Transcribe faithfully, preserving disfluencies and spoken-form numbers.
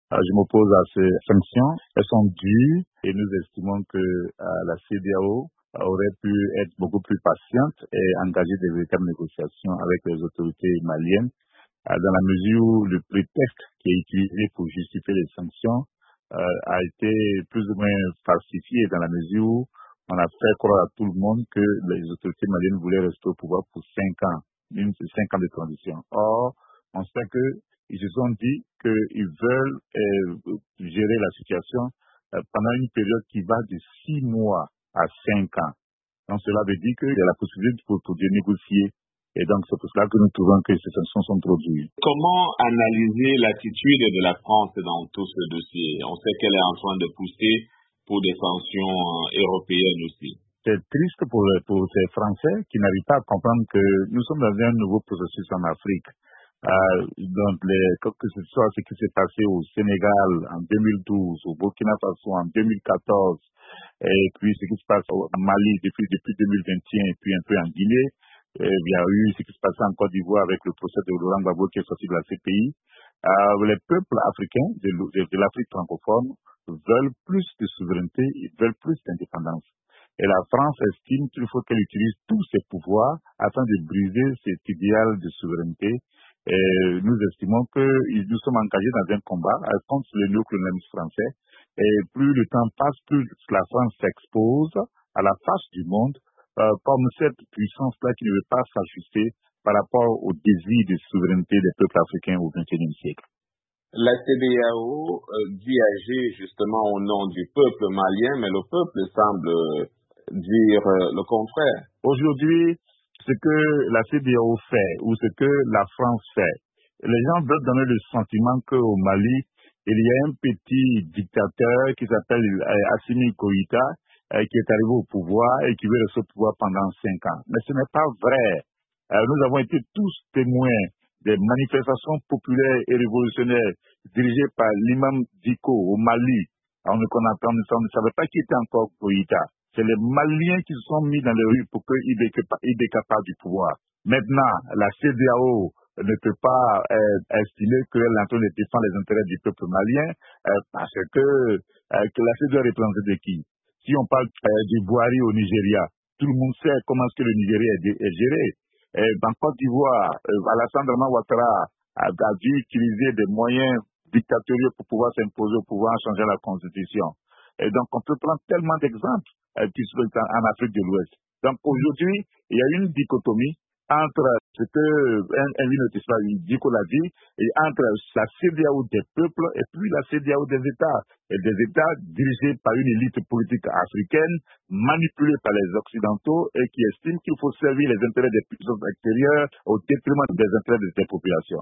Euh, je m'oppose à ces sanctions. Elles sont dues et nous estimons que euh, la C D A O aurait pu être beaucoup plus patiente et engager des véritables négociations avec les autorités maliennes, euh, dans la mesure où le prétexte qui est utilisé pour justifier les sanctions euh, a été plus ou moins falsifié, dans la mesure où on a fait croire à tout le monde que les autorités maliennes voulaient rester au pouvoir pour cinq ans, une, cinq ans de transition. Or, on sait que ils se sont dit qu'ils veulent euh, gérer la situation euh, pendant une période qui va de six mois à cinq ans. Donc cela veut dire qu'il y a la possibilité pour, pour de négocier. Et donc c'est pour cela que nous trouvons que ces sanctions sont trop dures. Comment analyser l'attitude de la France dans tout ce dossier? On sait qu'elle est en train de pousser pour des sanctions européennes aussi. C'est triste pour, pour ces Français qui n'arrivent pas à comprendre que nous sommes dans un nouveau processus en Afrique. Euh, donc, les, que ce soit ce qui s'est passé au Sénégal en deux mille douze, au Burkina Faso en deux mille quatorze, et puis ce qui se passe au Mali depuis, depuis deux mille vingt et un, et puis un peu en Guinée. Et il y a eu ce qui se passait en Côte d'Ivoire avec le procès de Laurent Gbagbo qui est sorti de la C P I. Euh, les peuples africains de, de, de l'Afrique francophone veulent plus de souveraineté, ils veulent plus d'indépendance. Et la France estime qu'il faut qu'elle utilise tous ses pouvoirs afin de briser cet idéal de souveraineté. Et nous estimons que nous sommes engagés dans un combat contre le néocolonialisme français. Et plus le temps passe, plus la France s'expose à la face du monde euh, comme cette puissance-là qui ne veut pas s'ajuster par rapport au désir de souveraineté des peuples africains au vingt et unième siècle. La C D A O euh, dit agir justement au nom du peuple malien, mais le peuple semble dire euh, le contraire. Aujourd'hui, ce que la C D A O fait ou ce que la France fait, les gens veulent donner le sentiment qu'au Mali, il y a un petit dictateur qui s'appelle euh, Assimi Goïta euh, qui est arrivé au pouvoir et qui veut rester au pouvoir pendant cinq ans. Mais ce n'est pas vrai. Euh, nous avons été tous témoins des manifestations populaires et révolutionnaires dirigées par l'imam Diko au Mali. On ne, connaît, on ne savait pas qui était encore Goïta. C'est les Maliens qui se sont mis dans les rues pour qu'il décapare du pouvoir. Maintenant, la C D A O ne peut pas euh, estimer qu'elle est en train de défendre les intérêts du peuple malien euh, parce que, euh, que la C D A O représente de qui? Si on parle euh, du Boari au Nigeria, tout le monde sait comment est-ce que le Nigeria est, est géré. Et dans Côte d'Ivoire, euh, Alassane Dramane Ouattara a, a dû utiliser des moyens dictatoriaux pour pouvoir s'imposer au pouvoir en changeant la constitution. Et donc, on peut prendre tellement d'exemples euh, qui sont en Afrique de l'Ouest. Donc, aujourd'hui, il y a une dichotomie entre ce que Henri Notispa Diko l'a dit, et entre la C D A O des peuples et puis la C D A O des États. Et des États dirigés par une élite politique africaine, manipulée par les Occidentaux et qui estiment qu'il faut servir les intérêts des puissances extérieures au détriment des intérêts des populations.